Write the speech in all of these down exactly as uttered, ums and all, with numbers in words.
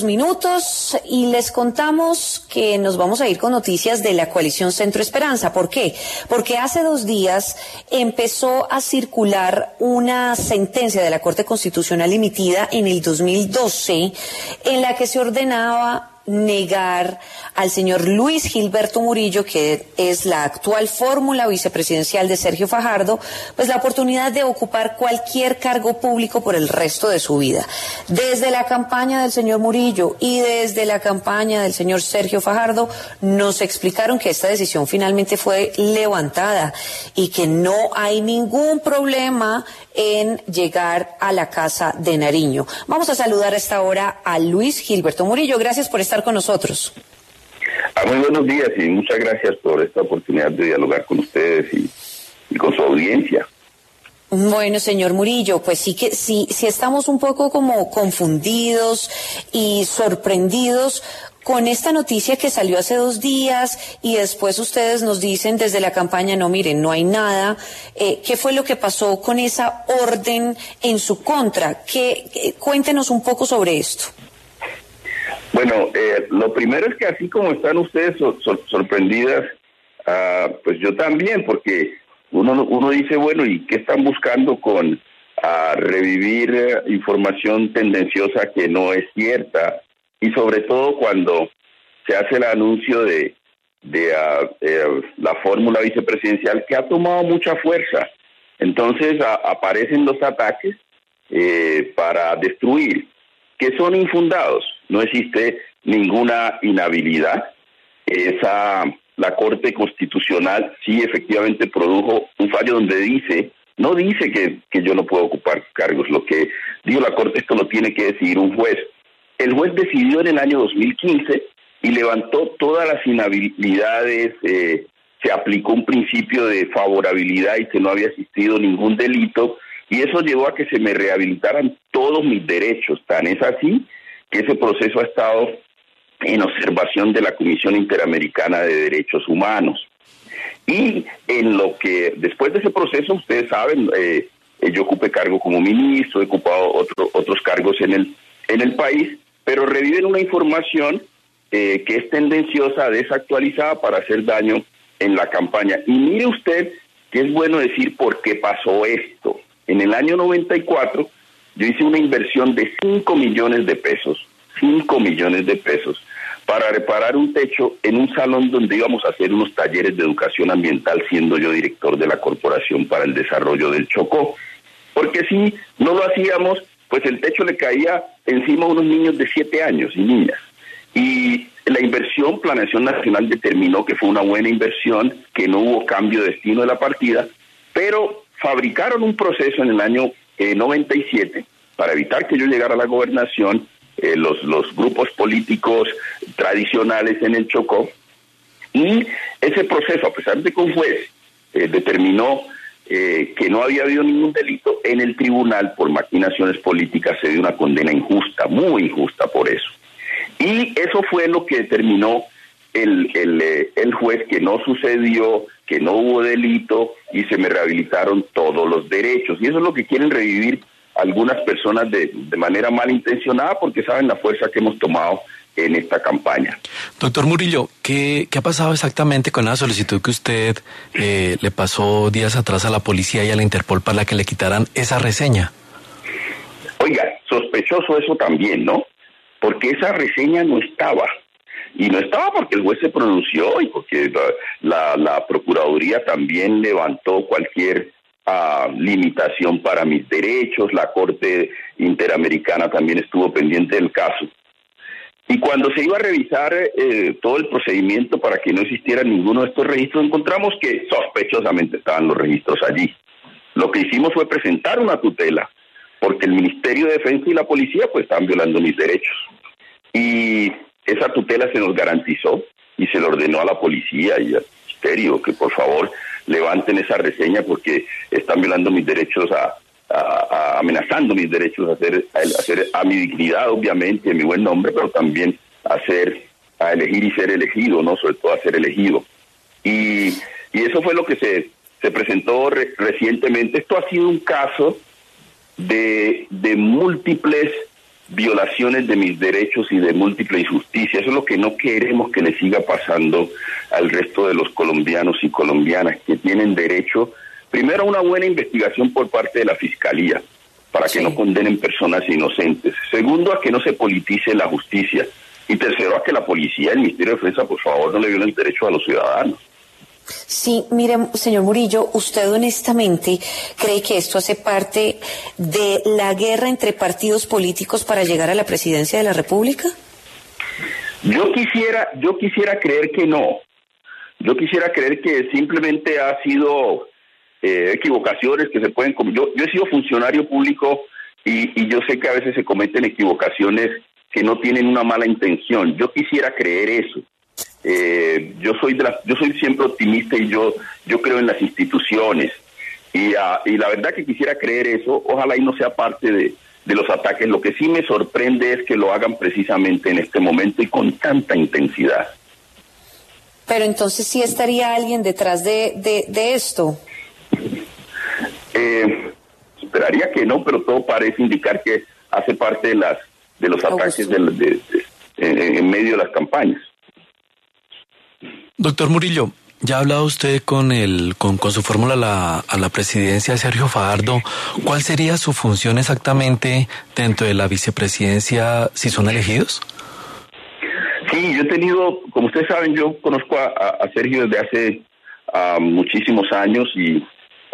Minutos y les contamos que nos vamos a ir con noticias de la coalición Centro Esperanza. ¿Por qué? Porque hace dos días empezó a circular una sentencia de la Corte Constitucional emitida en el dos mil doce en la que se ordenaba negar al señor Luis Gilberto Murillo, que es la actual fórmula vicepresidencial de Sergio Fajardo, pues la oportunidad de ocupar cualquier cargo público por el resto de su vida. Desde la campaña del señor Murillo y desde la campaña del señor Sergio Fajardo nos explicaron que esta decisión finalmente fue levantada y que no hay ningún problema en llegar a la Casa de Nariño. Vamos a saludar a esta hora a Luis Gilberto Murillo. Gracias por estar con nosotros. Ah, muy buenos días y muchas gracias por esta oportunidad de dialogar con ustedes y, y con su audiencia. Bueno, señor Murillo, pues sí que sí, sí estamos un poco como confundidos y sorprendidos con esta noticia que salió hace dos días y después ustedes nos dicen desde la campaña, no, miren, no hay nada. Eh, ¿Qué fue lo que pasó con esa orden en su contra? ¿Qué, qué, cuéntenos un poco sobre esto. Bueno, eh, lo primero es que así como están ustedes so, so, sorprendidas, uh, pues yo también, porque uno uno dice, bueno, ¿y qué están buscando con uh, revivir uh, información tendenciosa que no es cierta? Y sobre todo cuando se hace el anuncio de, de uh, eh, la fórmula vicepresidencial que ha tomado mucha fuerza. Entonces uh, aparecen los ataques eh, para destruir, que son infundados. No existe ninguna inhabilidad. Esa, la Corte Constitucional sí efectivamente produjo un fallo donde dice, no dice que, que yo no puedo ocupar cargos. Lo que dijo la Corte, esto lo tiene que decidir un juez. El juez decidió en el año dos mil quince y levantó todas las inhabilidades, eh, se aplicó un principio de favorabilidad y que no había existido ningún delito, y eso llevó a que se me rehabilitaran todos mis derechos. Tan es así que ese proceso ha estado en observación de la Comisión Interamericana de Derechos Humanos. Y en lo que, después de ese proceso, ustedes saben, eh, yo ocupé cargo como ministro, he ocupado otro, otros cargos en el, en el país, pero reviven una información eh, que es tendenciosa, desactualizada para hacer daño en la campaña. Y mire usted que es bueno decir por qué pasó esto. En el año noventa y cuatro, yo hice una inversión de cinco millones de pesos, cinco millones de pesos, para reparar un techo en un salón donde íbamos a hacer unos talleres de educación ambiental, siendo yo director de la Corporación para el Desarrollo del Chocó. Porque si no lo hacíamos, pues el techo le caía encima a unos niños de siete años y niñas. Y la inversión, Planeación Nacional determinó que fue una buena inversión, que no hubo cambio de destino de la partida, pero fabricaron un proceso en el año eh, noventa y siete para evitar que yo llegara a la gobernación, eh, los, los grupos políticos tradicionales en el Chocó, y ese proceso, a pesar de que un juez eh, determinó eh, que no había habido ningún delito, en el tribunal por maquinaciones políticas se dio una condena injusta, muy injusta por eso. Y eso fue lo que determinó el, el, el juez, que no sucedió, que no hubo delito y se me rehabilitaron todos los derechos. Y eso es lo que quieren revivir algunas personas de, de manera malintencionada, porque saben la fuerza que hemos tomado en esta campaña. Doctor Murillo, ¿qué, qué ha pasado exactamente con la solicitud que usted eh, le pasó días atrás a la policía y a la Interpol para que le quitaran esa reseña? Oiga, sospechoso eso también, ¿no? Porque esa reseña no estaba. Y no estaba porque el juez se pronunció y porque la, la, la Procuraduría también levantó cualquier uh, limitación para mis derechos. La Corte Interamericana también estuvo pendiente del caso. Y cuando se iba a revisar eh, todo el procedimiento para que no existiera ninguno de estos registros, encontramos que sospechosamente estaban los registros allí. Lo que hicimos fue presentar una tutela, porque el Ministerio de Defensa y la policía pues estaban violando mis derechos. Y esa tutela se nos garantizó y se le ordenó a la policía y al Ministerio que por favor levanten esa reseña porque están violando mis derechos, a, a, a amenazando mis derechos a hacer, a, hacer a mi dignidad, obviamente, a mi buen nombre, pero también a, ser, a elegir y ser elegido, ¿no? Sobre todo a ser elegido. Y, y eso fue lo que se, se presentó re, recientemente. Esto ha sido un caso de, de múltiples violaciones de mis derechos y de múltiple injusticia. Eso es lo que no queremos que le siga pasando al resto de los colombianos y colombianas, que tienen derecho, primero, a una buena investigación por parte de la Fiscalía, para que sí. no condenen personas inocentes. Segundo, a que no se politice la justicia. Y tercero, a que la policía, el Ministerio de Defensa, por favor, no le violen el derecho a los ciudadanos. Sí, mire, señor Murillo, ¿usted honestamente cree que esto hace parte de la guerra entre partidos políticos para llegar a la presidencia de la República? Yo quisiera, yo quisiera creer que no. Yo quisiera creer que simplemente ha sido eh, equivocaciones que se pueden... Yo, yo he sido funcionario público y, y yo sé que a veces se cometen equivocaciones que no tienen una mala intención. Yo quisiera creer eso. Eh, yo soy de la, yo soy siempre optimista y yo yo creo en las instituciones y, uh, y la verdad que quisiera creer eso. Ojalá y no sea parte de, de los ataques. Lo que sí me sorprende es que lo hagan precisamente en este momento y con tanta intensidad. Pero entonces sí estaría alguien detrás de, de, de esto. Eh, esperaría que no, pero todo parece indicar que hace parte de las de los ataques de, de, de, en, en medio de las campañas. Doctor Murillo, ya ha hablado usted con el con, con su fórmula a la, a la presidencia de Sergio Fajardo. ¿Cuál sería su función exactamente dentro de la vicepresidencia si son elegidos? Sí, yo he tenido, como ustedes saben, yo conozco a, a Sergio desde hace uh, muchísimos años y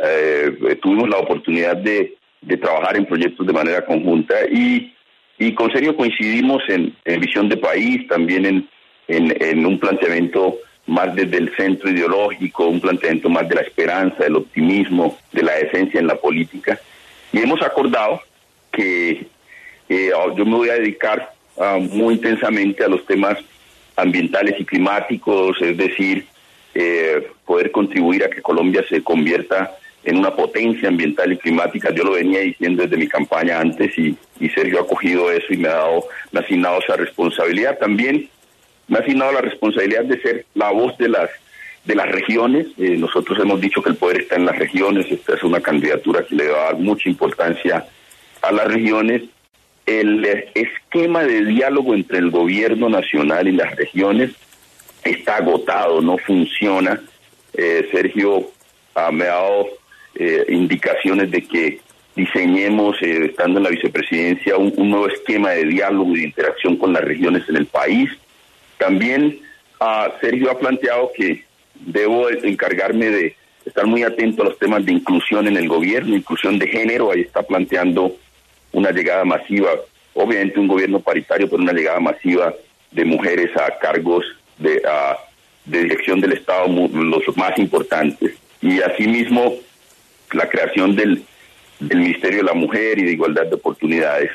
eh, tuvimos la oportunidad de, de trabajar en proyectos de manera conjunta y, y con Sergio coincidimos en, en visión de país, también en, en, en un planteamiento más desde el centro ideológico, un planteamiento más de la esperanza, del optimismo, de la decencia en la política. Y hemos acordado que eh, yo me voy a dedicar uh, muy intensamente a los temas ambientales y climáticos, es decir, eh, poder contribuir a que Colombia se convierta en una potencia ambiental y climática. Yo lo venía diciendo desde mi campaña antes y, y Sergio ha acogido eso y me ha dado, me ha asignado esa responsabilidad. También me ha asignado la responsabilidad de ser la voz de las de las regiones. Eh, nosotros hemos dicho que el poder está en las regiones. Esta es una candidatura que le va a dar mucha importancia a las regiones. El esquema de diálogo entre el gobierno nacional y las regiones está agotado, no funciona. Eh, Sergio ah, me ha dado eh, indicaciones de que diseñemos, eh, estando en la vicepresidencia, un, un nuevo esquema de diálogo y de interacción con las regiones en el país. También uh, Sergio ha planteado que debo encargarme de estar muy atento a los temas de inclusión en el gobierno, inclusión de género. Ahí está planteando una llegada masiva, obviamente un gobierno paritario, pero una llegada masiva de mujeres a cargos de, uh, de dirección del Estado, los más importantes. Y asimismo, la creación del, del Ministerio de la Mujer y de Igualdad de Oportunidades.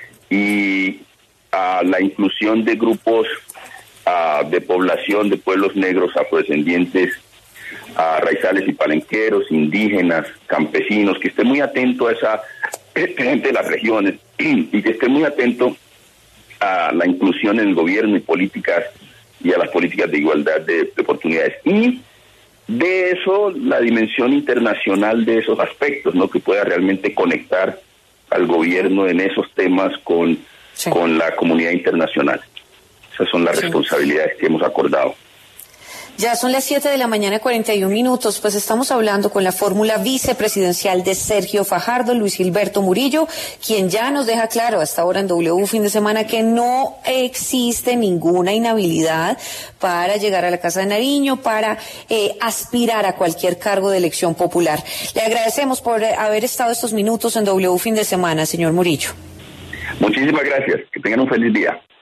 Y uh, la inclusión de grupos Uh, de población de pueblos negros, afrodescendientes, uh, raizales y palenqueros, indígenas, campesinos, que esté muy atento a esa gente de las regiones y que esté muy atento a la inclusión en el gobierno y políticas y a las políticas de igualdad de, de oportunidades. Y de eso, la dimensión internacional de esos aspectos, ¿no? Que pueda realmente conectar al gobierno en esos temas con, sí. con la comunidad internacional. Esas son las sí. responsabilidades que hemos acordado. Ya son las siete de la mañana, cuarenta y un minutos, pues estamos hablando con la fórmula vicepresidencial de Sergio Fajardo, Luis Gilberto Murillo, quien ya nos deja claro hasta ahora en W Fin de Semana que no existe ninguna inhabilidad para llegar a la Casa de Nariño, para eh, aspirar a cualquier cargo de elección popular. Le agradecemos por haber estado estos minutos en W Fin de Semana, señor Murillo. Muchísimas gracias, que tengan un feliz día.